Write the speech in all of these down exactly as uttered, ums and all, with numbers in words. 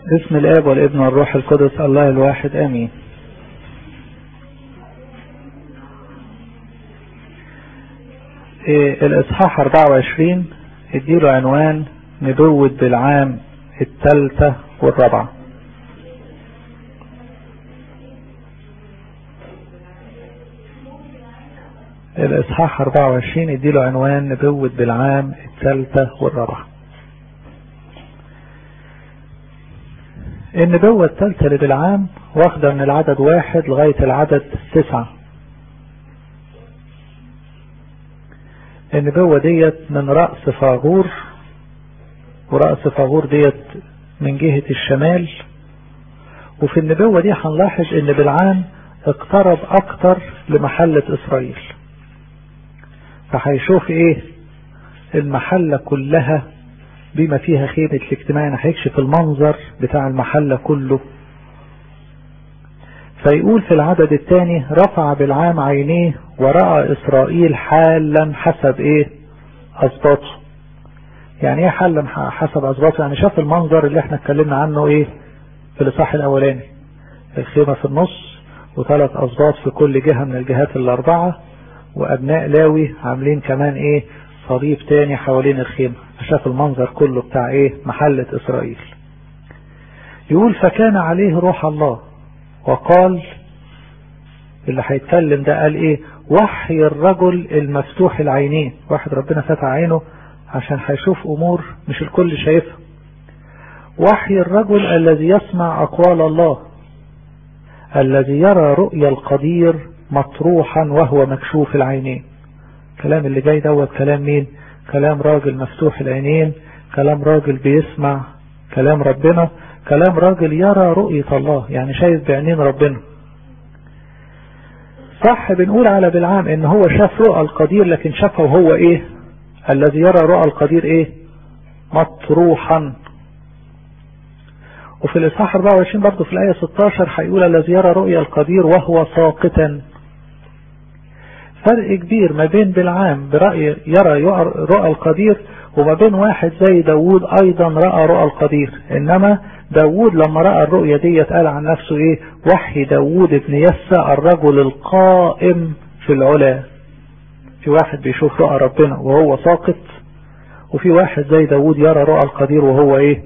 باسم الآب والابن والروح القدس الله الواحد آمين. إيه الإصحاح أربعة وعشرين اديله عنوان نبوة بالعام الثالثة والرابعة. الإصحاح أربعة وعشرين اديله عنوان نبوة بالعام الثالثة والرابعة. النبوة الثالثة اللي بالعام واخدة من العدد واحد لغاية العدد تسعة. النبوة ديت من رأس فاغور، ورأس فاغور ديت من جهة الشمال. وفي النبوة دي هنلاحظ ان بالعام اقترب اكتر لمحلة اسرائيل، فهيشوف ايه المحلة كلها بما فيها خيمة الاجتماع، هيكشف المنظر بتاع المحلة كله. فيقول في العدد الثاني رفع بالعام عينيه ورأى اسرائيل حالا حسب ايه اسباطه. يعني ايه حالا حسب اسباطه؟ يعني شاف المنظر اللي احنا اتكلمنا عنه ايه في الاصحاح الاولاني، الخيمة في النص وثلاث اسباط في كل جهة من الجهات الاربعة، وابناء لاوي عاملين كمان ايه صليب تاني حوالين الخيمة. فشاف المنظر كله بتاع ايه محلة اسرائيل. يقول فكان عليه روح الله وقال، اللي هيتكلم ده قال ايه وحي الرجل المفتوح العينين. واحد ربنا فتح عينه عشان هيشوف امور مش الكل شايفها. وحي الرجل الذي يسمع اقوال الله، الذي يرى رؤيا القدير مطروحا وهو مكشوف العينين. كلام اللي جاي دوت كلام مين؟ كلام راجل مفتوح العينين، كلام راجل بيسمع كلام ربنا، كلام راجل يرى رؤية الله، يعني شايف بعينين ربنا. صح بنقول على بالعام ان هو شاف رؤى القدير، لكن شافه وهو ايه الذي يرى رؤى القدير ايه مطروحا. وفي الإصحاح أربعة وعشرين برضه في الآية ستاشر هيقول الذي يرى رؤيا القدير وهو ساقطا. فرق كبير ما بين بالعام برأي يرى رؤى القدير وما بين واحد زي داود ايضا رأى رؤى القدير. انما داود لما رأى الرؤية دي قال عن نفسه ايه وحي داود ابن يسى الرجل القائم في العلا. في واحد بيشوف رؤى ربنا وهو ساقط، وفي واحد زي داود يرى رؤى القدير وهو ايه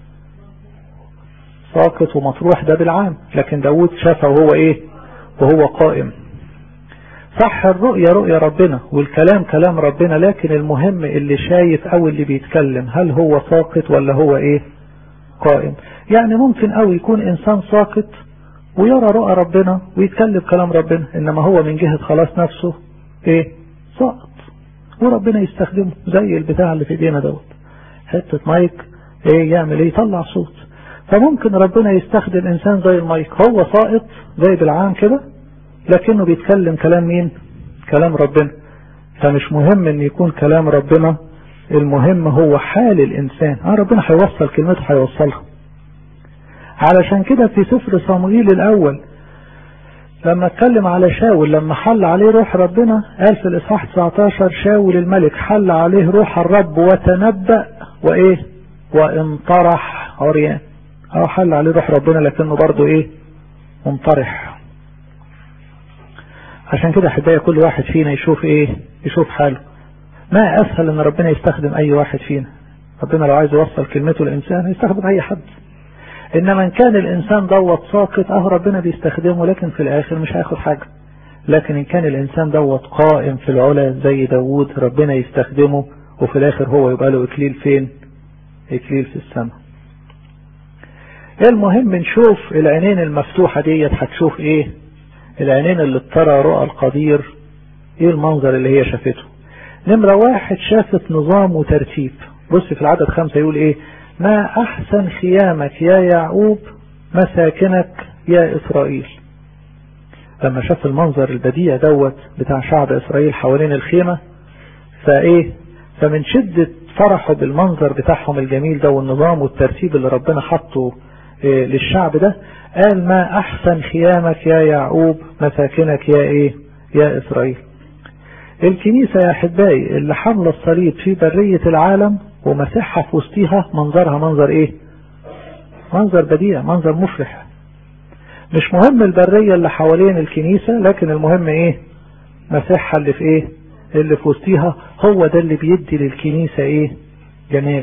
ساقط ومطروح. ده بالعام، لكن داود شافه وهو ايه وهو قائم. صح الرؤية رؤية ربنا والكلام كلام ربنا، لكن المهم اللي شايف او اللي بيتكلم هل هو ساقط ولا هو ايه قائم. يعني ممكن او يكون انسان ساقط ويرى رؤى ربنا ويتكلم كلام ربنا، انما هو من جهة خلاص نفسه ايه ساقط، وربنا يستخدمه زي البتاع اللي في ايدينا دوت حتة مايك ايه يعمل ايه يطلع صوت. فممكن ربنا يستخدم انسان زي المايك هو ساقط زي بالعام كده، لكنه بيتكلم كلام مين كلام ربنا. فمش مهم ان يكون كلام ربنا، المهم هو حال الانسان. اه ربنا هيوصل كلمته هيوصلها. علشان كده في سفر صموئيل الاول لما اتكلم على شاول لما حل عليه روح ربنا قال في الاصحاح تسعتاشر شاول الملك حل عليه روح الرب وتنبأ وايه وانطرح عريان. اه حل عليه روح ربنا لكنه برضو ايه منطرح. عشان كده احبائي كل واحد فينا يشوف ايه يشوف حاله. ما اسهل ان ربنا يستخدم اي واحد فينا. ربنا لو عايز يوصل كلمته للانسان يستخدم اي حد، انما ان كان الانسان دوت ساقط اه ربنا بيستخدمه لكن في الاخر مش هياخد حاجة. لكن ان كان الانسان دوت قائم في العلا زي داود ربنا يستخدمه وفي الاخر هو يبقى له اكليل فين اكليل في السماء. المهم نشوف العينين المفتوحة ديت هتشوف ايه العينين اللي ترى رؤى القدير ايه المنظر اللي هي شافته. نمرة واحد شافت نظام وترتيب. بص في العدد خمسة يقول ايه ما احسن خيامك يا يعقوب مساكنك يا اسرائيل. لما شاف المنظر البديع دوت بتاع شعب اسرائيل حوالين الخيمة فايه فمن شدة فرحه بالمنظر بتاعهم الجميل ده والنظام والترتيب اللي ربنا حطه إيه للشعب ده قال ما احسن خيامك يا يعقوب مساكنك يا ايه يا اسرائيل. الكنيسة يا احبائي اللي حمل الصليب في برية العالم ومسيحها في وسطيها منظرها منظر ايه منظر بديع، منظر مفرح. مش مهم البرية اللي حوالين الكنيسة، لكن المهم ايه؟ مسيحها اللي في ايه؟ اللي في وسطيها. هو ده اللي بيدي للكنيسة ايه؟ جمال.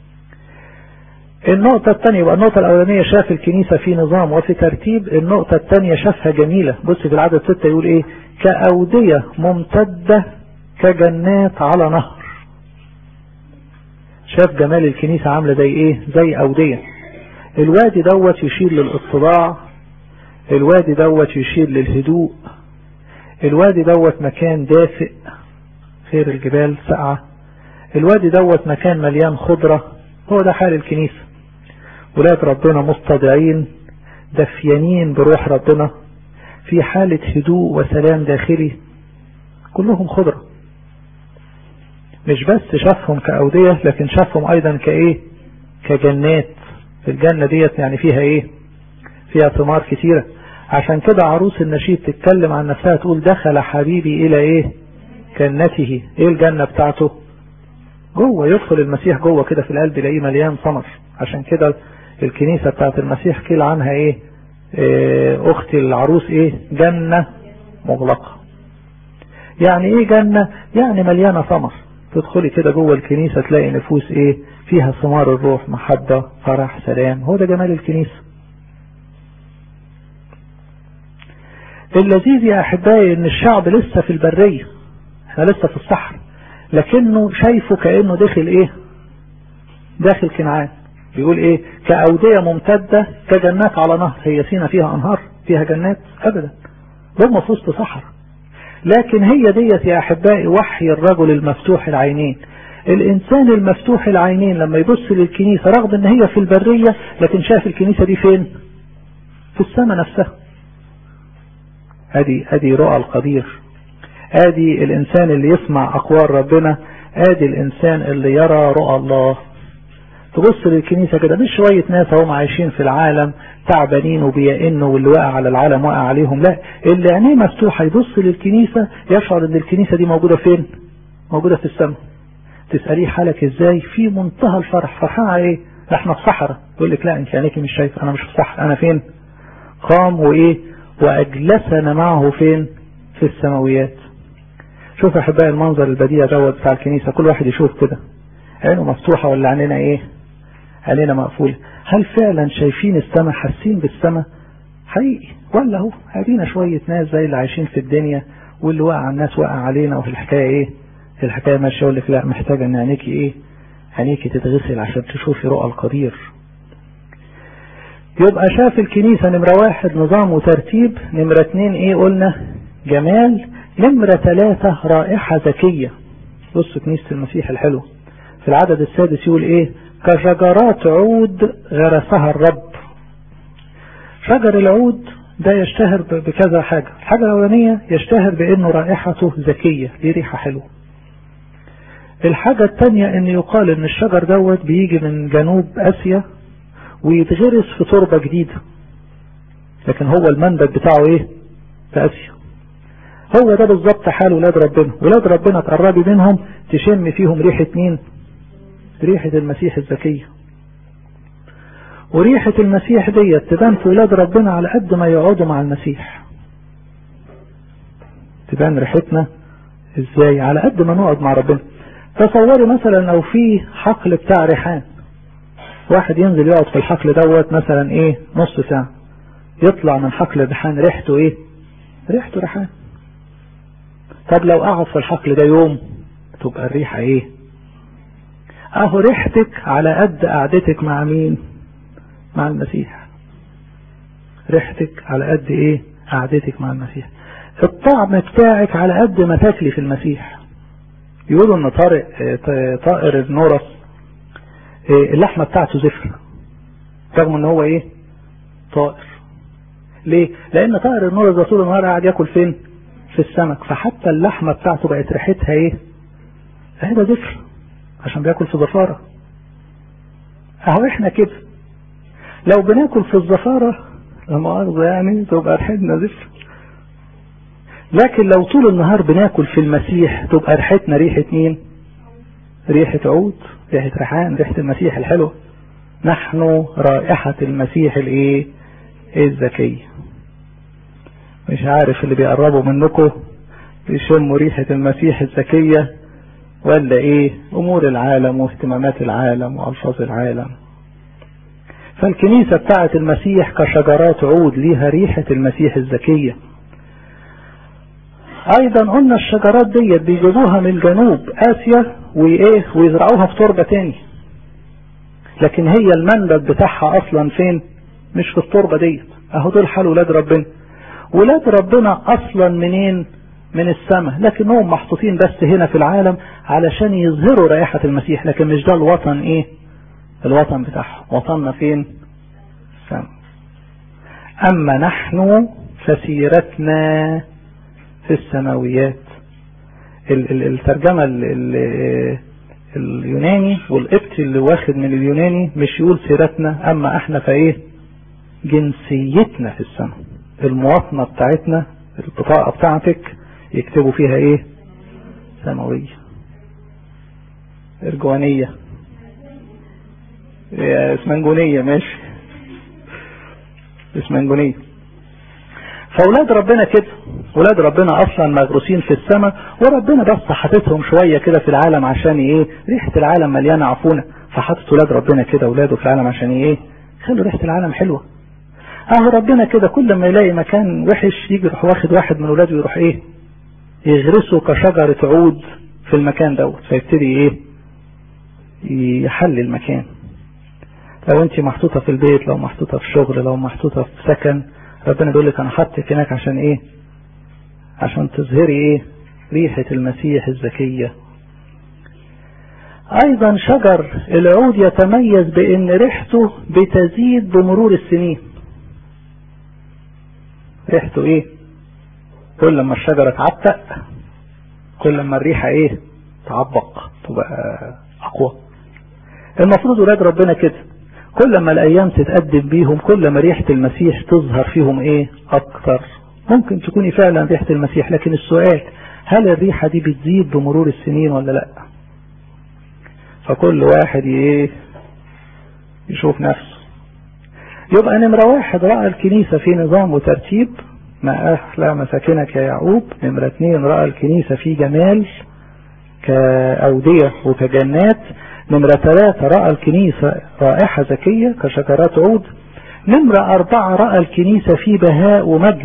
النقطة الثانية، يبقى النقطة الأولانية شاف الكنيسة في نظام وفي ترتيب. النقطة الثانية شافها جميلة. بص في العدد ستة يقول ايه؟ كأودية ممتدة كجنات على نهر. شاف جمال الكنيسة عاملة زي ايه؟ زي أودية. الوادي دوت يشير للاتضاع، الوادي دوت يشير للهدوء، الوادي دوت مكان دافئ غير الجبال ساقعة، الوادي دوت مكان مليان خضرة. هو ده حال الكنيسة. ولاد ربنا مستضيعين دفيانين بروح ربنا في حالة هدوء وسلام داخلي، كلهم خضرة. مش بس شافهم كأودية، لكن شافهم ايضا كايه؟ كجنات. الجنة ديت يعني فيها ايه؟ فيها ثمار كتيرة. عشان كده عروس النشيد تتكلم عن نفسها تقول دخل حبيبي الى ايه؟ جنته. ايه الجنة بتاعته؟ جوه. يدخل المسيح جوه كده في القلب يلاقيه مليان ثمر. عشان كده الكنيسة بتاعت المسيح قيل عنها ايه؟ اه اختي العروس ايه؟ جنة مغلقة. يعني ايه جنة؟ يعني مليانة ثمر. تدخلي كده جوه الكنيسة تلاقي نفوس ايه؟ فيها ثمار الروح، محبة، فرح، سلام. هو ده جمال الكنيسة. اللذيذ يا احبائي ان الشعب لسه في البرية، احنا لسه في الصحراء، لكنه شايفه كأنه داخل ايه؟ داخل كنعان. بيقول ايه؟ كأودية ممتدة كجنات على نهر. هي سينا فيها انهار؟ فيها جنات؟ ابدا، هم في وسط صحراء. لكن هي ديت يا احبائي وحي الرجل المفتوح العينين. الانسان المفتوح العينين لما يبص للكنيسة رغم ان هي في البرية، لكن شاف الكنيسة دي فين؟ في السماء نفسها. ادي ادي رؤى القدير. ادي الانسان اللي يسمع اقوال ربنا. ادي الانسان اللي يرى رؤى الله. تبص للكنيسة كده مش شوية ناس هم عايشين في العالم تعبانين وبيئنوا واللي وقع على العالم وقع عليهم، لا، اللي عينيه مفتوحة يبص للكنيسة يشعر ان الكنيسة دي موجودة فين؟ موجودة في السماء. تسأليه حالك ازاي؟ في منتهى الفرح. فرحان على ايه؟ احنا في صحراء. يقول لك لا انت عينيكي مش شايف. انا مش في صحراء، انا فين؟ قام وايه؟ واجلسنا معه فين؟ في السماويات. شوف يا احبائي المنظر البديع دوت بتاع الكنيسة. كل واحد يشوف كده عينه مفتوحة ولا عينينا ايه؟ عينينا مقفولة. هل فعلا شايفين السماء؟ حاسين بالسماء حقيقي؟ ولا هو ادينا شوية ناس زي اللي عايشين في الدنيا واللي وقع الناس وقع علينا، وفي الحكاية ايه؟ في الحكاية ماشية. يقول لك لا، محتاجة ان عينيكي ايه؟ عينيكي تتغسل عشان تشوفي رؤى القدير. يبقى شاف الكنيسة نمرة واحد نظام وترتيب، نمرة اتنين ايه قلنا؟ جمال، نمرة ثلاثة رائحة ذكية. بصوا كنيسة المسيح الحلو في العدد السادس يقول ايه؟ كشجرات عود غرسها الرب. شجر العود ده يشتهر بكذا حاجة. الحاجة الأولانية يشتهر بأنه رائحته ذكية، ليه ريحة حلوة. الحاجة الثانية ان يقال ان الشجر دوت بيجي من جنوب اسيا ويتغرس في تربة جديدة، لكن هو المنبت بتاعه ايه؟ في اسيا. هو ده بالظبط حال ولاد ربنا. ولاد ربنا تقربي منهم تشم فيهم ريحة مين؟ ريحة المسيح الزكية. وريحة المسيح ديت تبان في ولاد ربنا على قد ما يقعدوا مع المسيح. تبان ريحتنا ازاي؟ على قد ما نقعد مع ربنا. تصوري مثلا لو في حقل بتاع ريحان، واحد ينزل يقعد في الحقل دوت مثلا ايه؟ نص ساعة، يطلع من حقل الريحان ريحته ايه؟ ريحته ريحان. طب لو قعد في الحقل ده يوم تبقى الريحة ايه؟ اهو ريحتك على قد قعدتك مع مين؟ مع المسيح. ريحتك على قد ايه؟ قعدتك مع المسيح. الطعم بتاعك على قد ما تاكلي في المسيح. يقولوا ان طارق طائر النورس اللحمة بتاعته زفرة رغم ان هو ايه؟ طائر. ليه؟ لان طائر النورس ده طول النهار قاعد ياكل فين؟ في السمك، فحتى اللحمة بتاعته بقت ريحتها ايه؟ هذا زفر عشان بياكل في زفارة. اهو احنا كده لو بناكل في الزفارة لما أرضى يعني تبقى ريحتنا زفر، لكن لو طول النهار بناكل في المسيح تبقى ريحتنا ريحة مين؟ ريحة عود، ريحة ريحان، ريحة المسيح الحلوة. نحن رائحة المسيح الايه الزكية. مش عارف اللي بيقربوا منكم يشموا ريحة المسيح الزكية ولا ايه امور العالم واهتمامات العالم والفاظ العالم. فالكنيسة بتاعت المسيح كشجرات عود ليها ريحة المسيح الزكية. ايضا قلنا الشجرات ديت بيجيبوها من جنوب اسيا وايه ويزرعوها في تربة تاني، لكن هي المنبت بتاعها اصلا فين؟ مش في التربة ديت. اهو دول حال ولاد ربنا. ولاد ربنا اصلا منين؟ من السماء، لكنهم محطوطين بس هنا في العالم علشان يظهروا رائحة المسيح، لكن مش ده الوطن ايه الوطن بتاعهم. وطننا فين؟ السماء. اما نحن فسيرتنا في السماويات. الترجمة اليوناني والقبطي اللي واخد من اليوناني مش يقول سيرتنا، اما احنا فايه جنسيتنا في السماء. المواطنة بتاعتنا البطاقة بتاعتك يكتبوا فيها ايه؟ سماوية ارجوانية اسمنجونية ماشي اسمنجونية. فاولاد ربنا كده، ولاد ربنا اصلا مغروسين في السماء، وربنا بس حاططهم شوية كده في العالم عشان ايه؟ ريحة العالم مليانة عفونة، فحطت ولاد ربنا كده اولاده في العالم عشان ايه؟ خلوا ريحة العالم حلوة. اهو ربنا كده كل ما يلاقي مكان وحش يجي يروح واخد واحد من اولاده يروح ايه؟ يغرسه كشجرة عود في المكان دوت، فيبتدي ايه؟ يحل المكان. لو انت محطوطة في البيت، لو محطوطة في شغل، لو محطوطة في سكن، ربنا بيقول لك انا حطك هناك عشان ايه؟ عشان تظهري ايه؟ ريحة المسيح الزكية. ايضا شجر العود يتميز بان ريحته بتزيد بمرور السنين. ريحته ايه؟ كل لما الشجرة تعتق كل لما الريحة ايه؟ تعبق تبقى اقوى. المفروض ولاد ربنا كده كل لما الايام تتقدم بيهم كل ما ريحة المسيح تظهر فيهم ايه؟ اكتر. ممكن تكوني فعلا ريحة المسيح، لكن السؤال هل الريحة دي بتزيد بمرور السنين ولا لا؟ فكل واحد ايه؟ يشوف نفسه. يبقى نمرة واحد رأى الكنيسة في نظام وترتيب، ما أحلى مساكنك يا يعقوب. نمرة اثنين رأى الكنيسة في جمال كأودية وكجنات. نمرة ثلاثة رأى الكنيسة رائحة زكية كشجرات عود. نمرة أربعة رأى الكنيسة في بهاء ومجد.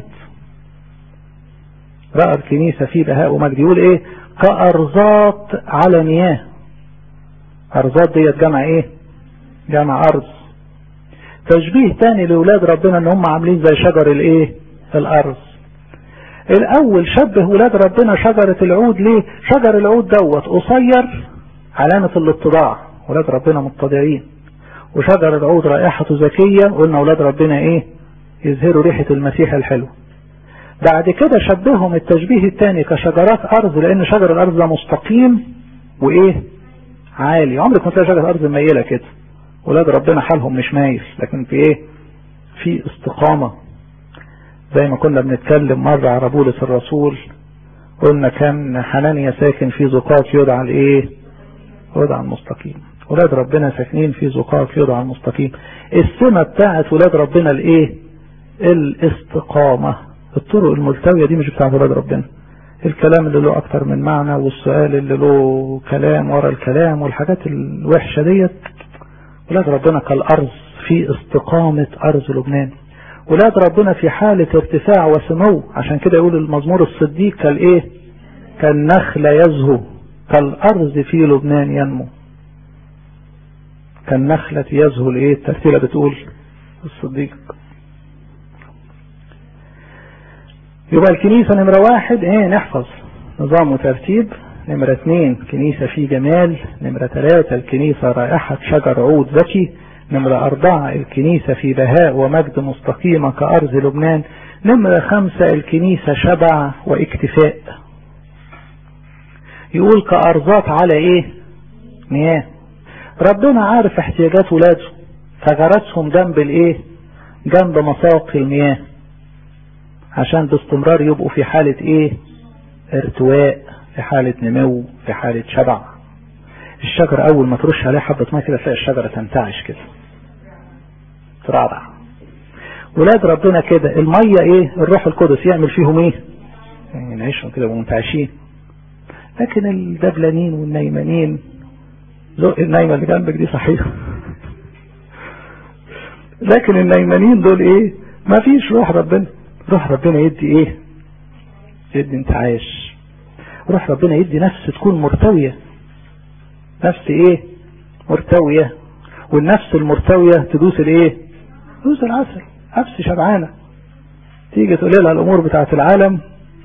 رأى الكنيسة في بهاء ومجد يقول ايه؟ كأرزات على مياه. أرزات ديت جمع ايه؟ جمع أرز. تشبيه تاني لولاد ربنا ان هم عاملين زي شجر الايه؟ الأرز. الأول شبه ولاد ربنا شجرة العود. ليه؟ شجر العود دوت قصير علامة الاتضاع، ولاد ربنا متضعين. وشجر العود رائحته زكية، قلنا ولاد ربنا ايه؟ يظهروا ريحة المسيح الحلو. بعد كده شبههم التشبيه الثاني كشجرات أرز، لأن شجر الأرز ده مستقيم وايه؟ عالي. عمرك ما تلاقي شجرة أرز ميلة كده. ولاد ربنا حالهم مش مايل، لكن في ايه؟ في استقامة. زي ما كنا بنتكلم مرة على بولس الرسول، قلنا كان حنانيا ساكن في زقاق يدعى الايه؟ يدعى المستقيم. ولاد ربنا ساكنين في زقاق يدعى المستقيم. السمة بتاعت ولاد ربنا الايه؟ الاستقامة. الطرق الملتوية دي مش بتاعت ولاد ربنا. الكلام اللي له اكتر من معنى، والسؤال اللي له كلام ورا الكلام، والحاجات الوحشة ديت. ولاد ربنا كالأرز في استقامة أرز لبنان. ولاد ربنا في حالة ارتفاع وسمو. عشان كده يقول المزمور الصديق كالايه؟ كالنخل يزهو، كالأرز في لبنان ينمو. كالنخلة يزهو الايه؟ الترتيلة بتقول الصديق. يبقى الكنيسة نمرة واحد ايه؟ نحفظ نظام وترتيب. نمرة اثنين كنيسة في جمال. نمرة ثلاثة الكنيسة رائحة شجر عود ذكي. نمرة أربعة الكنيسة في بهاء ومجد مستقيمة كأرز لبنان. نمرة خمسة الكنيسة شبع واكتفاء. يقول كأرزات على ايه؟ مياه. ربنا عارف احتياجات ولاده فغرسهم جنب الايه؟ جنب مساقي المياه، عشان باستمرار يبقوا في حالة ايه؟ ارتواء، في حالة نمو، في حالة شبع. الشجرة اول ما ترش عليها حبة ماء كده تلاقي الشجرة تنتعش كده. ترعرع. ولاد ربنا كده المية ايه؟ الروح القدس يعمل فيهم ايه؟ يعني نعيشهم كده ومنتعشين. لكن الدبلانين والنايمانين، زق النايمة اللي جنبك دي صحيح، لكن النايمانين دول ايه؟ ما فيش روح ربنا. روح ربنا يدي ايه؟ يدي انتعاش. روح ربنا يدي نفس تكون مرتوية، نفس ايه؟ مرتوية. والنفس المرتوية تدوس الايه؟ تدوس العسل. نفس شبعانة تيجي تقول لها الامور بتاعت العالم،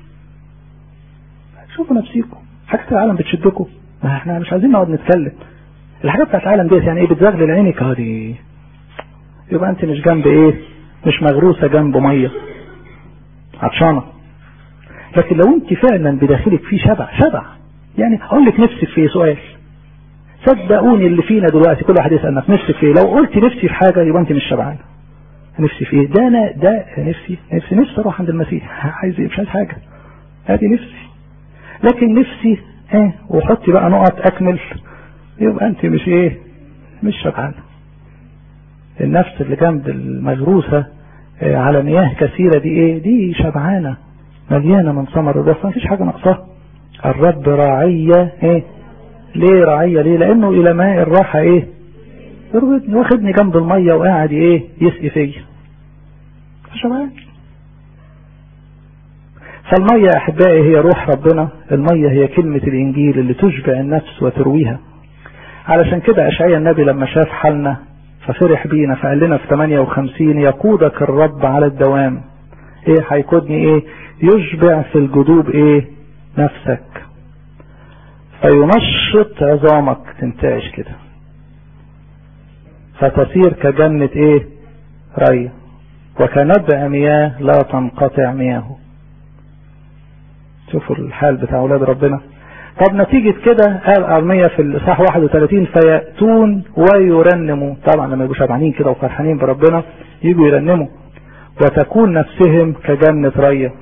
شوفوا نفسيكم، حاجات العالم بتشدكم، ما احنا مش عايزين نقعد نتكلم. الحاجات بتاعت العالم ديت يعني ايه؟ بتزغلل عينك هذه، يبقى انت مش جنب ايه؟ مش مغروسة جنب مية عطشانة. لكن لو انت فعلا بداخلك في شبع، شبع يعني اقول لك نفسك في سؤال، صدقوني اللي فينا دلوقتي كل واحد يسأل نفسك في ايه. لو قلت نفسي في حاجة يبقى انت مش شبعان. نفسي في ايه؟ ده انا ده نفسي نفسي نفسي اروح عند المسيح، عايز ايه؟ مش عايز حاجة، هذه نفسي. لكن نفسي ايه؟ وحطي بقى نقط اكمل، يبقى انت مش ايه؟ مش شبعان. النفس اللي جنب المغروسة على مياه كثيرة دي ايه؟ دي شبعانة مليانة من ثمر الرب، ما فيش حاجة ناقصاها. الرب راعية ايه؟ ليه راعية؟ ليه؟ لانه الى ماء الراحة ايه؟ يربطني، واخدني جنب المية وقاعد ايه؟ يسقي فيا. شبعان. فالمية يا احبائي هي روح ربنا. المية هي كلمة الانجيل اللي تشبع النفس وترويها. علشان كده اشعياء النبي لما شاف حالنا ففرح بينا، فقال لنا في ثمانية وخمسين يقودك الرب على الدوام. ايه هيقودني؟ ايه؟ يشبع في الجدوب ايه؟ نفسك، فينشط عظامك، تنتعش كده، فتصير كجنة ايه؟ ري، وكنبع مياه لا تنقطع مياهه. شوفوا الحال بتاع اولاد ربنا. طب نتيجة كده قال أرمية في الإصحاح واحد وثلاثين فيأتون ويرنموا. طبعا لما يبقوا شبعانين كده وفرحانين بربنا يجوا يرنموا، وتكون نفسهم كجنة رية.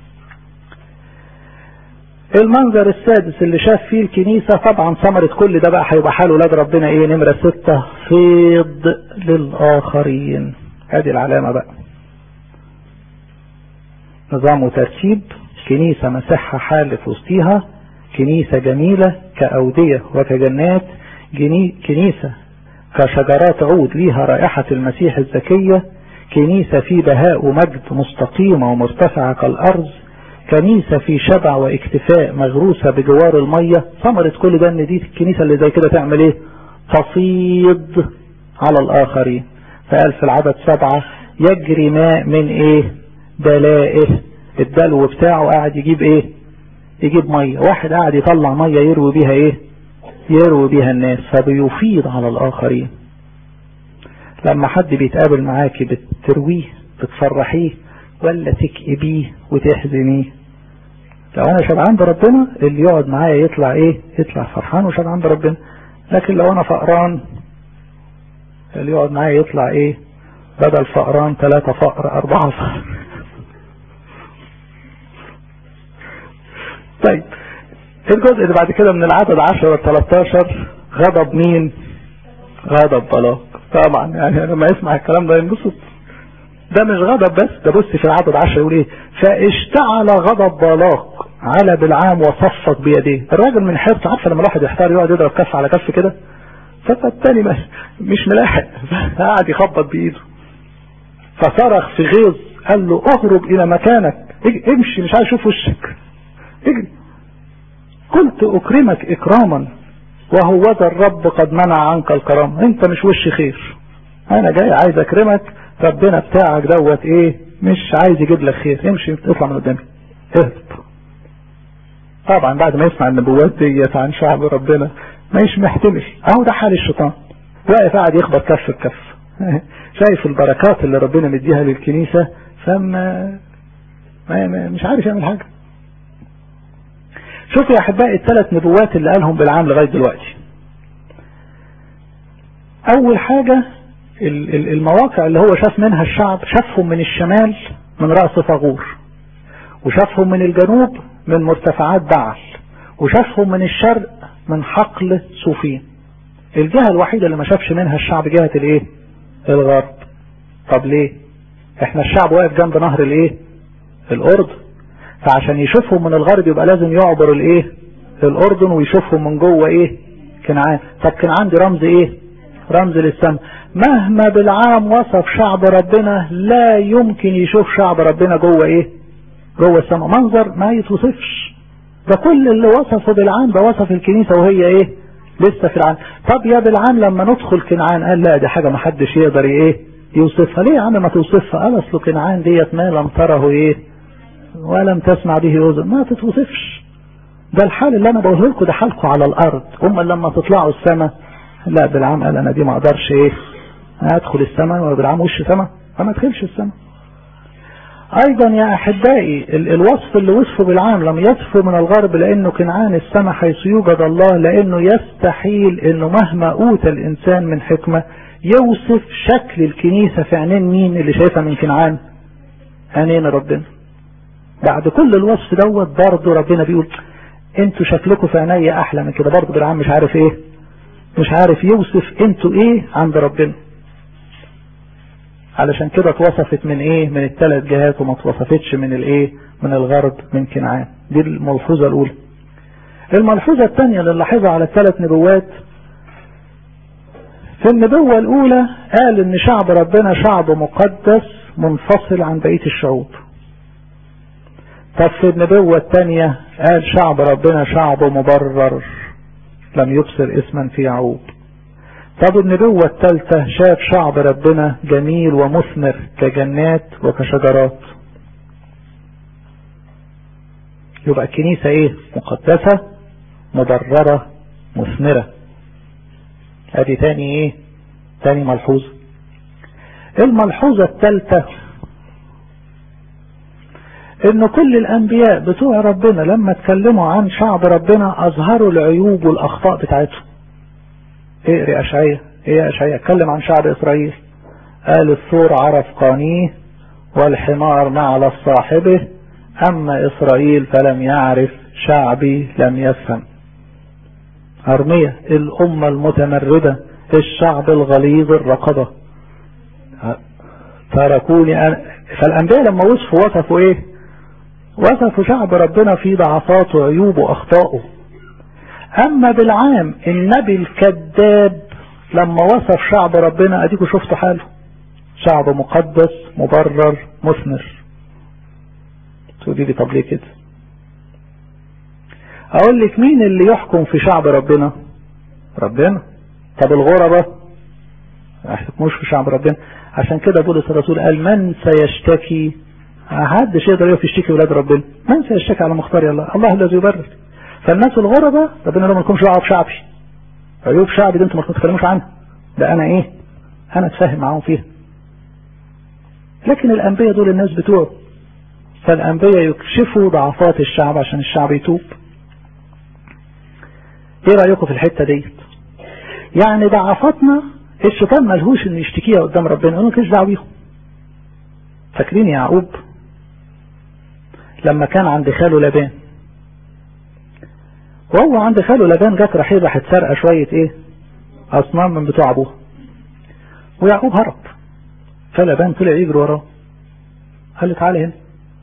المنظر السادس اللي شاف فيه الكنيسة، طبعا ثمرة كل ده بقى هيبقى حال ولاد ربنا ايه؟ نمرة ستة، فيض للآخرين. هذه العلامة بقى، نظام وترتيب. كنيسة مسحها حال في وسطيها، كنيسة جميلة كأودية وكجنات، كنيسة كشجرات عود ليها رائحة المسيح الزكية، كنيسة في بهاء ومجد مستقيمة ومرتفعة كالأرض، كنيسة في شبع واكتفاء مغروسة بجوار المية. ثمرة كل ده ان دي الكنيسة اللي زي كده تعمل ايه؟ تفيض على الآخرين. فقال في العدد سبعة يجري ماء من ايه؟ دلائه. الدلو بتاعه قاعد يجيب ايه؟ يجيب مية. واحد قاعد يطلع مية يروي بيها ايه؟ يروي بيها الناس، فبيفيض على الآخرين. لما حد بيتقابل معاكي بترويه، بتفرحيه، ولا تكئبيه وتحزنيه؟ لو انا شبعان بربنا اللي يقعد معايا يطلع ايه؟ يطلع فرحان وشبعان بربنا. لكن لو انا فقران اللي يقعد معايا يطلع ايه؟ بدل فقران ثلاثة فقر، اربعة فقر. طيب الجزء اللي بعد كده من العدد عشرة وثلاثة غضب مين؟ غضب بلاق. طبعا يعني لما يسمع الكلام ده ينبسط. ده مش غضب بس، ده بص في العدد عشرة يقول ايه؟ فاشتعل غضب بلاق على بلعام وصفق بيديه. الراجل من حرص، عارفه لما الواحد يحتار يقعد يضرب كف على كف كده، فالتاني مش ملاحق قاعد يخبط بايده، فصرخ في غيظ قال له اهرب الى مكانك، امشي، مش عايز اشوف وشك، اجري. قلت اكرمك اكراما وهوذا الرب قد منع عنك الكرامه. انت مش وش خير، انا جاي عايز اكرمك، ربنا بتاعك دوت ايه؟ مش عايز يجيب لك خير، امشي اطلع من قدامي، اهرب. طبعا بعد ما يسمع النبوات ديت عن شعب ربنا مش محتمل. اهو ده حال الشيطان، واقف قاعد يخبط كف بكف، شايف البركات اللي ربنا مديها للكنيسة، فما ما ما مش عارف يعمل حاجة. شوفوا يا احبائي الثلاث نبوات اللي قالهم بالعام لغاية دلوقتي. اول حاجة المواقع اللي هو شاف منها الشعب، شافهم من الشمال من رأس فغور، وشافهم من الجنوب من مرتفعات بعل، وشافهم من الشرق من حقل صوفين. الجهة الوحيدة اللي ما شافش منها الشعب جهة الايه؟ الغرب. طب ليه؟ احنا الشعب واقف جنب نهر الايه؟ الاردن، فعشان يشوفهم من الغرب يبقى لازم يعبر الايه؟ الاردن ويشوفهم من جوه ايه؟ كنعان. طب كنعان دي رمز ايه؟ رمز للسماء. مهما بالعام وصف شعب ربنا لا يمكن يشوف شعب ربنا جوه ايه؟ جوه السماء. منظر ما يتوصفش. ده كل اللي وصفه بالعام ده وصف الكنيسة وهي ايه؟ لسه في العام. طب يا بالعام لما ندخل كنعان قال لا دي حاجة ما حدش يقدر ايه يوصفها. ليه يا عم ما توصفها؟ قال اصل كنعان ديت ما لم تره ايه ولم تسمع به اذن، ما تتوصفش. ده الحال اللي انا بقوله لكم ده حالكم على الارض. هم لما تطلعوا السماء لا بالعام قال انا دي ما اقدرش ايه ادخل السماء، ولا بالعام وش سماء فما ادخلش السماء. ايضا يا احبائي الوصف اللي وصفه بالعام لم يصفه من الغرب، لانه كنعان السماء حيث يوجد الله، لانه يستحيل انه مهما اوتى الانسان من حكمة يوصف شكل الكنيسة في عينين مين اللي شايفها من كنعان؟ عينين ربنا. بعد كل الوصف دوت برضه ربنا بيقول انتوا شكلكم في عينيا احلى من كده. برضه بالعام مش عارف ايه، مش عارف يوصف انتوا ايه عند ربنا. علشان كده اتوصفت من ايه؟ من الثلاث جهات، وما اتوصفتش من الايه؟ من الغرب من كنعان. دي الملحوظة الاولى. الملحوظة الثانية اللي نلاحظها على الثلاث نبوات، في النبوة الاولى قال ان شعب ربنا شعب مقدس منفصل عن بقية الشعوب. طب في النبوة الثانية قال شعب ربنا شعب مبرر لم يبصر اسما في يعقوب. طب النبوة الثالثة شاف شعب ربنا جميل ومثمر كجنات وكشجرات. يبقى الكنيسة ايه؟ مقدسة مبررة مثمرة. ادي تاني ايه؟ تاني ملحوظة. الملحوظة الثالثة ان كل الانبياء بتوع ربنا لما اتكلموا عن شعب ربنا اظهروا العيوب والاخطاء بتاعتهم. اقرأ اشعياء. ايه اشعياء؟ اتكلم عن شعب اسرائيل قال الثور عرف قانيه والحمار نعل صاحبه، اما اسرائيل فلم يعرف شعبي لم يفهم. ارميا الامة المتمردة الشعب الغليظ الرقبة تركوني أنا. فالانبياء لما وصفوا وصفوا ايه؟ وصفوا شعب ربنا في ضعفاته وعيوبه واخطائه. اما بالعام النبي الكذاب لما وصف شعب ربنا اديكوا شفتوا حاله، شعب مقدس مبرر مثمر. تقولي لي طب ليه كده؟ اقول لك مين اللي يحكم في شعب ربنا؟ ربنا. طب الغربة ما يحكموش في شعب ربنا. عشان كده بولس الرسول قال من سيشتكي؟ محدش يقدر يقف يشتكي ولاد ربنا. من سيشتكي على مختار الله؟ الله الذي يبرر. فالناس الغربة ربنا لو ما لكمش دعوه بشعبي، عيوب شعبي دي انتوا ما تتكلموش عنها، ده انا ايه؟ انا اتفاهم معاهم فيها. لكن الانبياء دول الناس بتوعه، فالانبياء يكشفوا ضعفات الشعب عشان الشعب يتوب. ايه رايكم في الحته ديت؟ يعني ضعفاتنا الشيطان ملهوش ان يشتكيها قدام ربنا، يقول لك ايش دعوه بيهم. فاكرين يعقوب لما كان عند خاله لابان، وهو عند خاله لابان جت رحيل راحت سرقه شويه ايه؟ اصنام من بتوع ابوها، ويعقوب هرب. فلابان طلع يجري وراه، قال له تعالى هنا،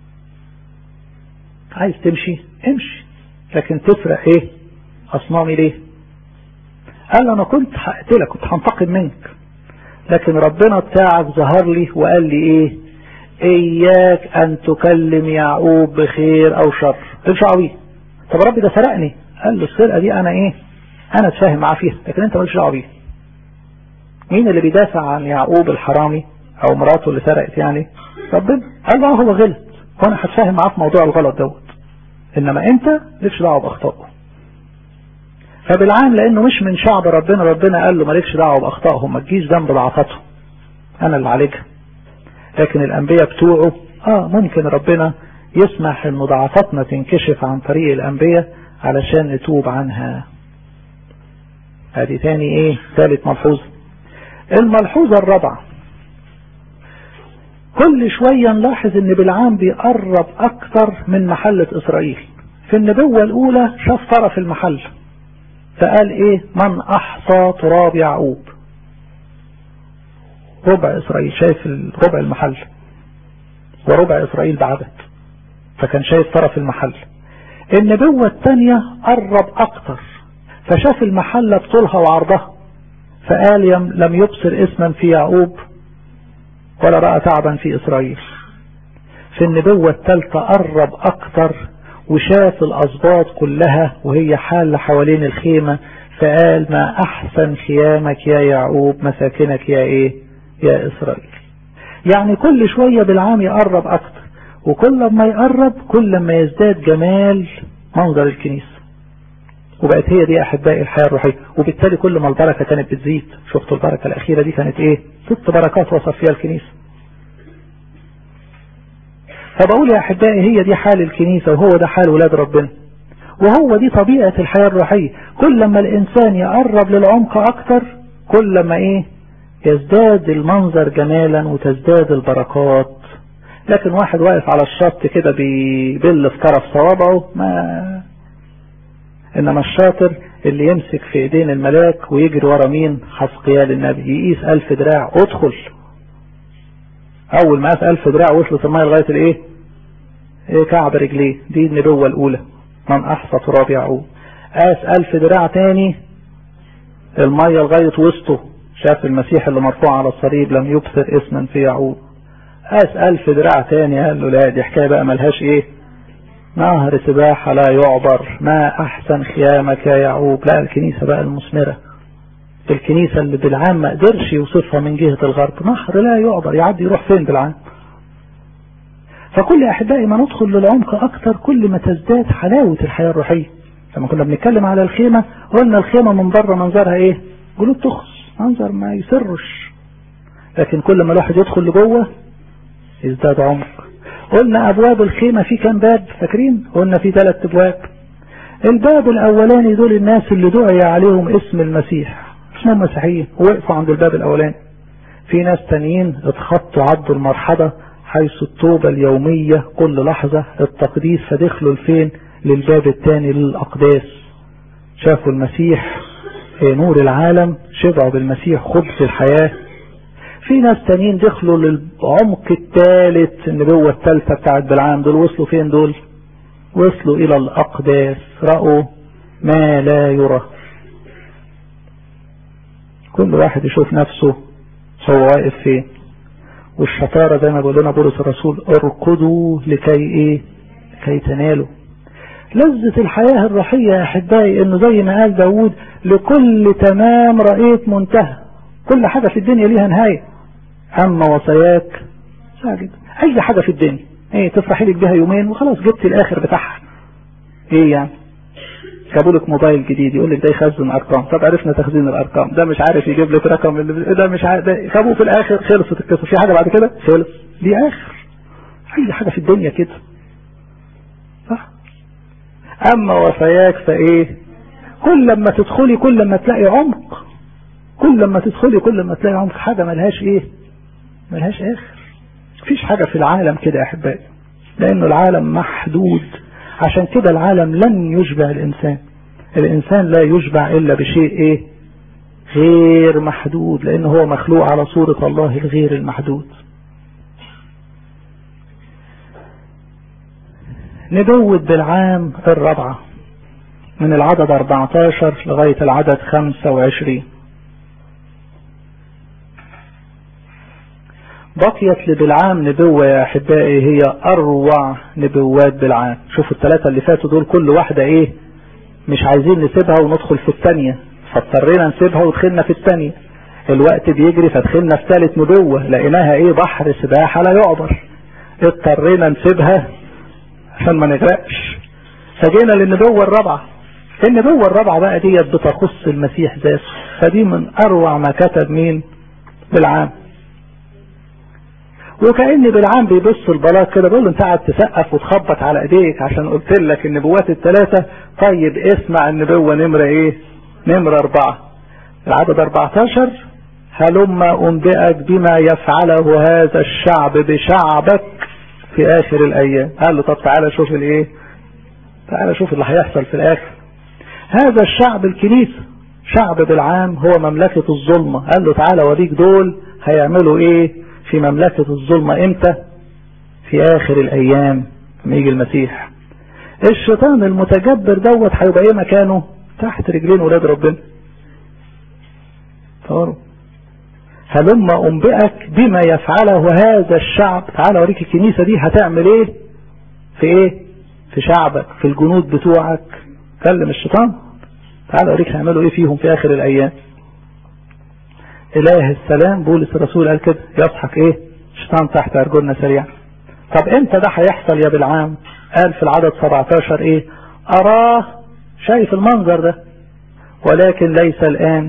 عايز تمشي امشي، لكن تسرق ايه؟ اصنامي ليه؟ قال له انا كنت هقتلك، كنت هنتقم منك، لكن ربنا بتاعك ظهر لي وقال لي ايه؟ اياك ان تكلم يعقوب بخير او شر. ايش عاوي؟ طب ربي ده سرقني. قال له السرقه دي انا ايه؟ انا اتفاهم معاه فيها، لكن انت مالكش دعوه بيها. مين اللي بيدافع عن يعقوب الحرامي او مراته اللي سرقت يعني؟ ربنا. قال له هو غلط وانا هتفاهم معاه في موضوع الغلط دوت، انما انت مالكش دعوه باخطائه. فبالعام لانه مش من شعب ربنا، ربنا قال له مالكش دعوه باخطائهم، ما تجيش ذنب ضعفاتهم، انا اللي عالجها. لكن الانبياء بتوعه اه ممكن ربنا يسمح ان ضعفاتنا تنكشف عن طريق الانبياء علشان نتوب عنها. هذه تاني ايه؟ ثالث ملحوظة. الملحوظة الرابعة، كل شوية نلاحظ ان بالعام بيقرب اكتر من محلة اسرائيل. في النبوة الاولى شاف طرف المحل فقال ايه؟ من احصى تراب يعقوب. ربع إسرائيل شايف ربع المحل، وربع إسرائيل بعبد، فكان شايف طرف المحل. النبوة الثانية قرب أكتر، فشاف المحلة بطولها وعرضها، فقال لم يبصر اسما في يعقوب ولا رأى تعبا في إسرائيل. في النبوة الثالثة قرب أكتر وشاف الأسباط كلها وهي حالة حوالين الخيمة، فقال ما أحسن خيامك يا يعقوب، مساكنك يا إيه يا إسرائيل. يعني كل شوية بالعام يقرب أكتر، وكل ما يقرب كل ما يزداد جمال منظر الكنيسة. وبقت هي دي أحبائي الحياة الروحية، وبالتالي كل ما البركة كانت بتزيد. شفتوا البركة الأخيرة دي كانت إيه؟ ست بركات وصف فيها الكنيسة. فبقول يا أحبائي هي دي حال الكنيسة، وهو ده حال ولاد ربنا، وهو دي طبيعة الحياة الروحية. كل ما الإنسان يقرب للعمق أكتر كل ما إيه يزداد المنظر جمالا وتزداد البركات. لكن واحد واقف على الشط كده بيبل في طرف صوابعه، ما إنما الشاطر اللي يمسك في ايدين الملاك ويجري ورا مين؟ حسقيال النبي، يقيس ألف دراع ادخل. أول ما قاس ألف دراع وصلت المية لغاية الإيه؟ إيه كعب رجليه. دي النبوة الأولى، من أحصى تراب يعقوب. قاس ألف دراع تاني المية لغاية وسطه، شاف المسيح اللي مرفوع على الصليب لم يبصر اسما في يعقوب. قاس ألف دراع تاني قال له لا دي حكاية بقى ملهاش إيه؟ نهر سباحة لا يعبر، ما أحسن خيامك يا يعقوب. لا الكنيسة بقى المثمرة، الكنيسة اللي بالعام ما قدرش يوصفها من جهة الغرب، نهر لا يعبر، يعدي يروح فين بالعام. فكل يا أحبائي ما ندخل للعمق أكتر كل ما تزداد حلاوة الحياة الروحية. لما كنا بنتكلم على الخيمة قلنا الخيمة من بره منظرها إيه؟ جلود تخص، منظر ما يسرش، لكن كل ما الواحد يدخل لجوه يزداد عمق. قلنا أبواب الخيمة في كام باب فاكرين؟ قلنا في ثلاث أبواب. الباب الأولاني دول الناس اللي دعي عليهم اسم المسيح، اسمهم مسيحيين، ووقفوا عند الباب الأولاني. في ناس تانيين اتخطوا عدوا المرحلة حيث التوبة اليومية كل لحظة التقديس، فدخلوا لفين؟ للباب الثاني للأقداس، شافوا المسيح نور العالم، شبعوا بالمسيح خبز الحياة. في ناس تانيين دخلوا للعمق الثالث، النبوة الثالثة بتاعت بالعام. دول وصلوا فين؟ دول وصلوا إلى الأقداس، رأوا ما لا يرى. كل واحد يشوف نفسه هو واقف فين. والشطارة زي ما بيقول لنا بولس الرسول اركضوا لكي ايه؟ لكي تنالوا. لذة الحياة الروحية يا أحبائي إنه زي ما قال داود لكل تمام رأيت منتهى. كل حاجة في الدنيا ليها نهاية، أما وصاياك ساجد. أي حاجة في الدنيا ايه تفرحي لك بها يومين وخلاص جبت الآخر بتاعها. ايه يعني جابوا لك موبايل جديد يقول لك ده يخزن ارقام، طب عرفنا تخزين الارقام، ده مش عارف يجيب لك رقم اللي ده مش عارف، جابوه في الاخر خلصت القصه. في حاجه بعد كده خلص، دي اخر. اي حاجه في الدنيا كده صح. اما وصاياك فايه؟ كل لما تدخلي كل لما تلاقي عمق، كل لما تدخلي كل لما تلاقي عمق. حاجه ملهاش ايه؟ ملهاش اخر. مفيش حاجه في العالم كده يا احبائي، لانه العالم محدود. عشان كده العالم لن يشبع الإنسان. الإنسان لا يشبع إلا بشيء إيه؟ غير محدود، لأنه هو مخلوق على صورة الله الغير المحدود. نبوة بالعام الرابعة من العدد أربعة عشر لغاية العدد خمسة وعشرين. بقيت لبلعام نبوة يا أحبائي هي أروع نبوات بلعام. شوفوا الثلاثة اللي فاتوا دول كل واحدة إيه؟ مش عايزين نسيبها وندخل في الثانية، فاضطرينا نسيبها ودخلنا في الثانية. الوقت بيجري فدخلنا في ثالث نبوة لقيناها إيه؟ بحر سباحة لا يعبر. اضطرينا نسيبها عشان ما نغرقش، فجينا للنبوة الرابعة. النبوة الرابعة بقى ديت بتخص المسيح ذاته، فدي من أروع ما كتب مين؟ بلعام. وكأن بالعام بيبص البلاط كده بيقول له انت قاعد تسقف وتخبط على ايديك عشان قلت لك النبوات الثلاثة. طيب اسمع النبوة نمرة ايه؟ نمرة اربعة العدد أربعة عشر. هلما انبئك بما يفعله هذا الشعب بشعبك في اخر الايام. قال له طب تعالى شوف الايه؟ تعالى شوف اللي هيحصل في الاخر. هذا الشعب الكنيسة، شعب بالعام هو مملكة الظلمة. قال له تعالى اوريك دول هيعملوا ايه في مملكة الظلمة امتى؟ في اخر الايام لما يجي المسيح. الشيطان المتجبر دوت هيبقى ايه مكانه؟ تحت رجلين ولاد ربنا. طاروا هلما انبئك بما يفعله هذا الشعب. تعال اوريك الكنيسة دي هتعمل ايه في ايه في شعبك، في الجنود بتوعك. كلم الشيطان، تعال اوريك هيعملوا ايه فيهم في اخر الايام. اله السلام بولس الرسول قال كده، يضحك ايه الشيطان تحت ارجلنا سريعا. طب امتى ده هيحصل يا بالعام؟ قال في العدد سبعتاشر ايه؟ اراه، شايف المنظر ده، ولكن ليس الان،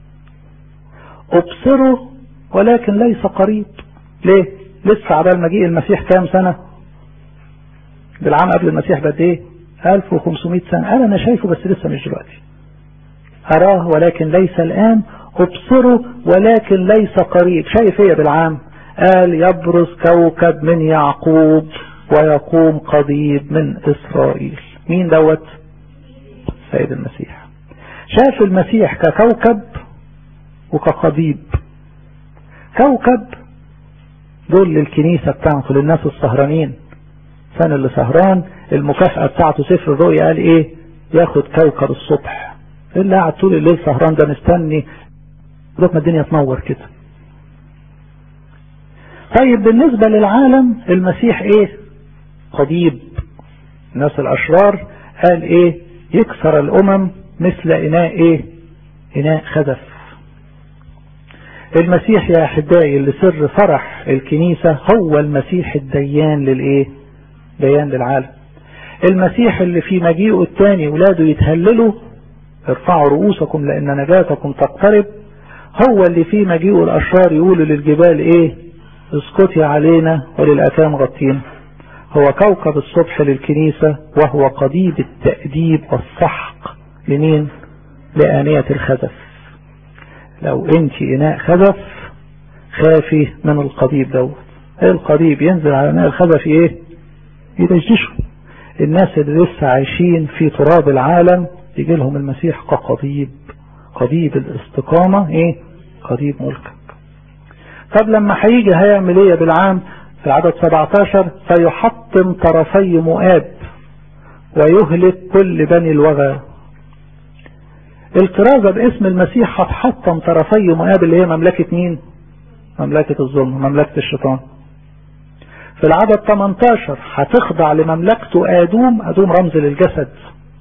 ابصره ولكن ليس قريب. ليه؟ لسه عبال مجيء المسيح كام سنة؟ بالعام قبل المسيح بقد ايه؟ ألف وخمسمائة سنة. قال انا شايفه بس لسه مش دلوقتي. اراه ولكن ليس الان، ابصره ولكن ليس قريب. شايف ايه بالعام؟ قال يبرز كوكب من يعقوب ويقوم قضيب من اسرائيل. مين دوت؟ سيد المسيح. شاف المسيح ككوكب وكقضيب. كوكب دول للكنيسة بتاعته، للناس السهرانين. سنة اللي سهران المكافأة بتاعته سفر الرؤيا قال ايه؟ ياخد كوكب الصبح. اللي قاعد طول الليل سهران ده مستني لغاية ما الدنيا تنور كده. طيب بالنسبة للعالم المسيح ايه؟ قضيب. الناس الاشرار قال ايه؟ يكسر الامم مثل اناء ايه؟ اناء خزف. المسيح يا احبائي اللي سر فرح الكنيسة هو المسيح الديان للايه؟ ديان للعالم. المسيح اللي في مجيئه الثاني ولاده يتهللوا ارفعوا رؤوسكم لان نجاتكم تقترب. هو اللي في مجيئه الاشرار يقولوا للجبال ايه؟ اسكتي علينا وللأكام غطينا. هو كوكب الصبح للكنيسة، وهو قضيب التأديب والسحق لمين؟ لآنية الخزف. لو انت اناء خزف خافي من القضيب دوت. القضيب ينزل على اناء الخزف ايه؟ يدشدشوا. الناس اللي لسه عايشين في تراب العالم يجي لهم المسيح كقضيب، قضيب الاستقامة ايه؟ قضيب ملكك. طب لما هيجي هيعمل ايه بالعام؟ في العدد سبعتاشر فيحطم طرفي مؤاب ويهلك كل بني الوغى. الكرازة باسم المسيح هتحطم طرفي مؤاب اللي هي مملكة مين؟ مملكة الظلم، مملكة الشيطان. في العدد تمنتاشر هتخضع لمملكته آدوم. آدوم رمز للجسد،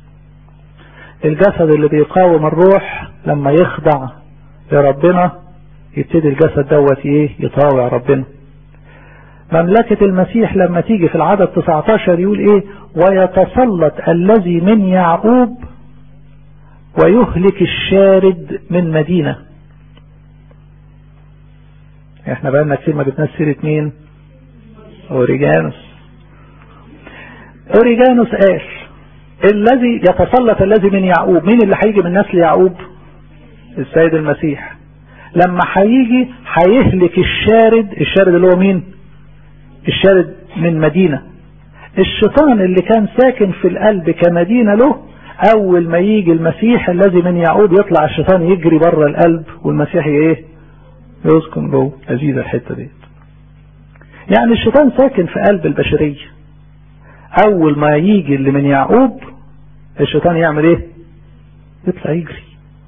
الجسد اللي بيقاوم الروح. لما يخضع لربنا يبتدي الجسد دوت ايه؟ يطاوع ربنا. مملكة المسيح لما تيجي في العدد تسعتاشر يقول ايه؟ ويتسلط الذي من يعقوب ويهلك الشارد من مدينة. احنا بقالنا كتير ما جبناش سيرة مين؟ اوريجانوس. اوريجانوس قال الذي يتسلط الذي من يعقوب. مين اللي هيجي من نسل يعقوب؟ السيد المسيح. لما هيجي هيهلك الشارد. الشارد اللي هو مين؟ الشارد من مدينة. الشيطان اللي كان ساكن في القلب كمدينة له، اول ما يجي المسيح الذي من يعقوب يطلع الشيطان يجري بره القلب والمسيح ايه؟ يسكن جوه. لذيذة الحتة دي. يعني الشيطان ساكن في قلب البشرية، اول ما يجي اللي من يعقوب الشيطان يعمل ايه؟ يطلع يجري.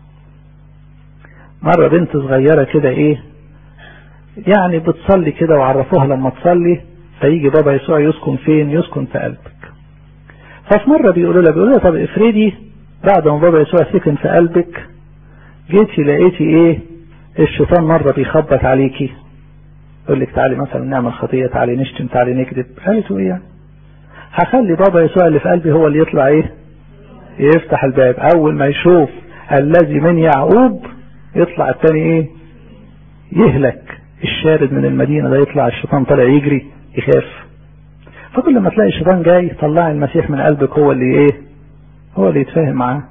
مرة بنت صغيرة كده ايه يعني بتصلي كده وعرفوها لما تصلي فيجي بابا يسوع يسكن فين؟ يسكن في قلبك. ففي مرة بيقولوا لها بيقولوا لها طب افرضي بعد ما بابا يسوع سكن في قلبك جيتي لقيتي ايه؟ الشيطان مرة بيخبط عليكي يقول لك تعالي مثلا نعمل خطية، تعالي نشتم، تعالي نكذب. قالت ايه يعني؟ هخلي بابا يسوع اللي في قلبي هو اللي يطلع ايه؟ يفتح الباب. اول ما يشوف الذي من يعقوب يطلع الثاني ايه؟ يهلك الشارد من المدينة. ده يطلع الشيطان طلع يجري يخاف. فكل ما تلاقي الشيطان جاي طلع المسيح من قلبك هو اللي ايه؟ هو اللي يتفاهم معاه.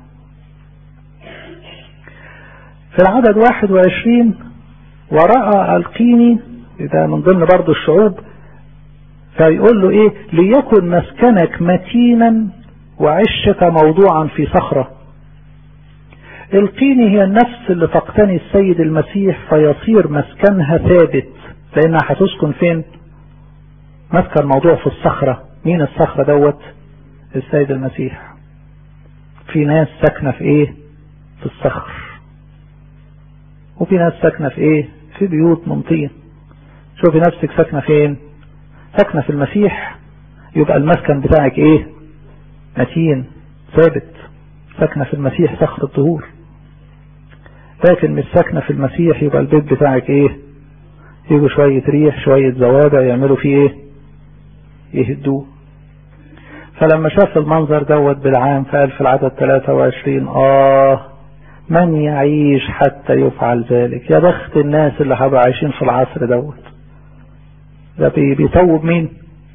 في العدد واحد وعشرين ورأى القيني، ده من ضمن برضو الشعوب، فيقول له ايه؟ ليكن مسكنك متينا وعشك موضوعا في صخرة. القيني هي النفس اللي تقتني السيد المسيح فيصير مسكنها ثابت، لانها هتسكن فين؟ مسكن موضوع في الصخرة. مين الصخرة دوت؟ السيد المسيح. في ناس ساكنة في ايه؟ في الصخر. وفي ناس ساكنة في ايه؟ في بيوت من طين. شوفي نفسك ساكنة فين؟ ساكنة في المسيح، يبقى المسكن بتاعك ايه؟ متين ثابت. ساكنة في المسيح صخر الدهور. لكن مش ساكنة في المسيح يبقى البيت بتاعك ايه؟ يجوا شوية ريح شوية زوابع يعملوا فيه ايه؟ يهدوه. فلما شاف المنظر دوت بالعام فقال في العدد ثلاثة وعشرين اه من يعيش حتى يفعل ذلك. يا بخت الناس اللي هبقى عايشين في العصر دوت. ده بيتوب مين؟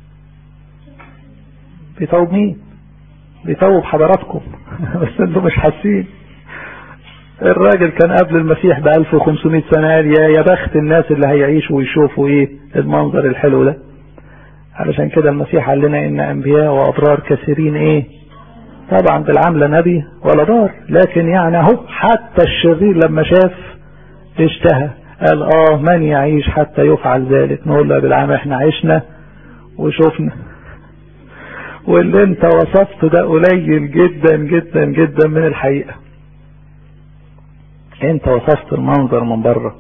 بيتوب مين؟ بيتوب حضراتكم بس انتوا مش حاسين. الراجل كان قبل المسيح ب ألف وخمسمائة سنة قال يا يا بخت الناس اللي هيعيشوا ويشوفوا ايه المنظر الحلو ده. علشان كده المسيح قال لنا ان انبياء وابرار كثيرين ايه؟ طبعا بالعام لا نبي ولا بار، لكن يعني اهو حتى الشرير لما شاف اشتهى قال اه من يعيش حتى يفعل ذلك. نقول له بالعام احنا عشنا وشوفنا، واللي انت وصفته ده قليل جدا جدا جدا من الحقيقة. انت وصفت المنظر من بره.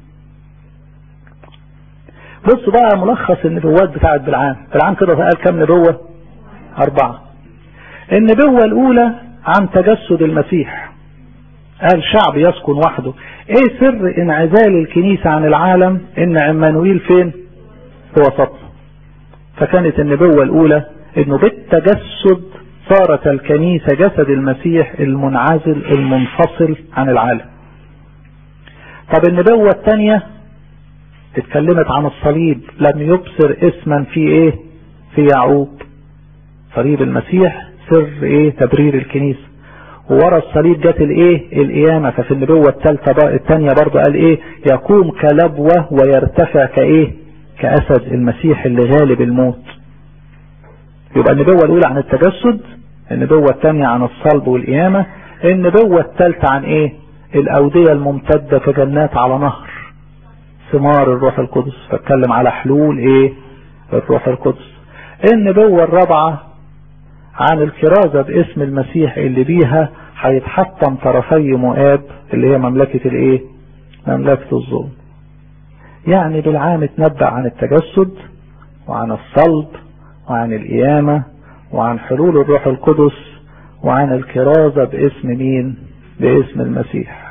بصوا بقى ملخص النبوات بتاعت بالعام. بالعام كده قال كم نبوة؟ اربعة. النبوة الاولى عن تجسد المسيح، قال شعب يسكن وحده. ايه سر انعزال الكنيسة عن العالم؟ ان عمانوئيل فين؟ في وسطنا. فكانت النبوة الاولى انه بالتجسد صارت الكنيسة جسد المسيح المنعزل المنفصل عن العالم. طب النبوة الثانية اتكلمت عن الصليب، لم يبصر اسما في ايه؟ في يعقوب. صليب المسيح سر ايه؟ تبرير الكنيسة. وورا الصليب جت الايه؟ القيامة. ففي النبوة الثالثة بقى الثانية برضه قال ايه؟ يقوم كلبوة ويرتفع كايه؟ كأسد. المسيح اللي غالب الموت. يبقى النبوة الاولى عن التجسد، النبوة الثانية عن الصلب والقيامة، النبوة الثالثة عن ايه؟ الاودية الممتدة كجنات على نهر، ثمار الروح القدس. فاتكلم على حلول ايه؟ الروح القدس. النبوة الرابعة عن الكرازة باسم المسيح اللي بيها هيتحطم طرفي مؤاب اللي هي مملكة الايه؟ مملكة الظلم. يعني بالعام اتنبأ عن التجسد وعن الصلب وعن القيامة وعن حلول الروح القدس وعن الكرازة باسم مين؟ باسم المسيح.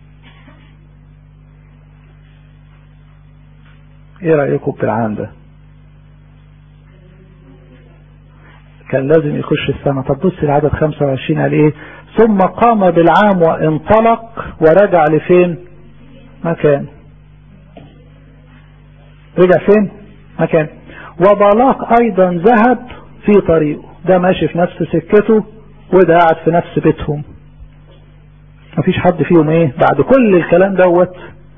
ايه رأيكم بالعام ده؟ كان لازم يخش السنة. طب بص العدد خمسة وعشرين قال ايه؟ ثم قام بالعام وانطلق ورجع لفين؟ مكان. رجع فين؟ مكان. وبلاق ايضا ذهب في طريقه. ده ماشي في نفس سكته وده قاعد في نفس بيتهم. مفيش حد فيهم ايه؟ بعد كل الكلام دوت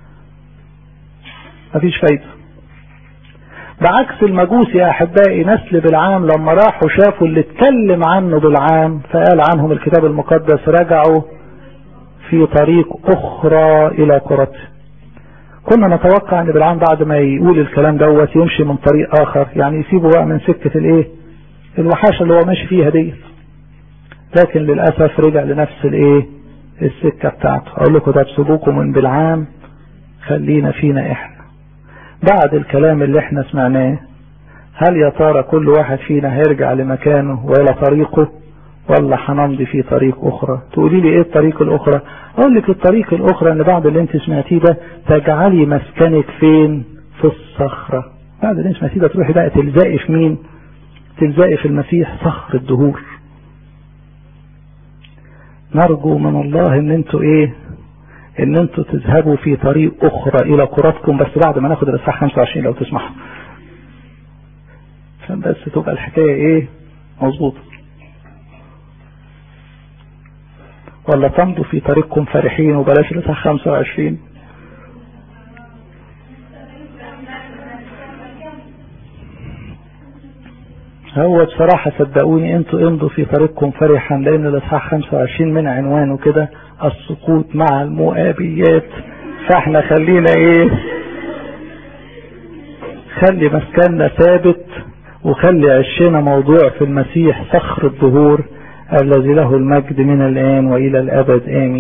مفيش فايدة. بعكس المجوس يا احبائي نسل بالعام لما راحوا شافوا اللي اتكلم عنه بالعام فقال عنهم الكتاب المقدس رجعوا في طريق اخرى الى قرته. كنا نتوقع ان بالعام بعد ما يقول الكلام دوت يمشي من طريق اخر، يعني يسيبه بقى من سكة الايه؟ الوحاشة اللي هو ماشي فيها دي. لكن للأسف رجع لنفس الايه؟ السكة بتاعته. اقول لكم ده بسبوكم من بالعام، خلينا فينا احنا. بعد الكلام اللي احنا سمعناه هل يا ترى كل واحد فينا هيرجع لمكانه ولا طريقه، ولا هنمضي في طريق اخرى؟ تقولي لي ايه الطريق الاخرى؟ اقول لك الطريق الاخرى ان بعد اللي انت سمعتيه ده تجعلي مسكنك فين؟ في الصخرة. بعد اللي انت سمعتيه ده تروحي بقى تلزقي في مين؟ تلزقي في المسيح صخر الدهور. نرجو من الله ان انتوا ايه؟ ان انتوا تذهبوا في طريق اخرى الى قراتكم، بس بعد ما ناخد الاصحاح خمسة وعشرين لو تسمحوا، عشان بس تبقى الحكاية ايه؟ مظبوطة. ولا تمضوا في طريقكم فرحين وبلاش الاصحاح خمسة وعشرين. هو بصراحة صدقوني انتوا امضوا في طريقكم فرحا، لان الاصحاح خمسة وعشرين من عنوانه كده السقوط مع المؤابيات. فاحنا خلينا ايه، خلي مسكننا ثابت، وخلي عشنا موضوع في المسيح صخر الدهور الذي له المجد من الآن وإلى الأبد آمين.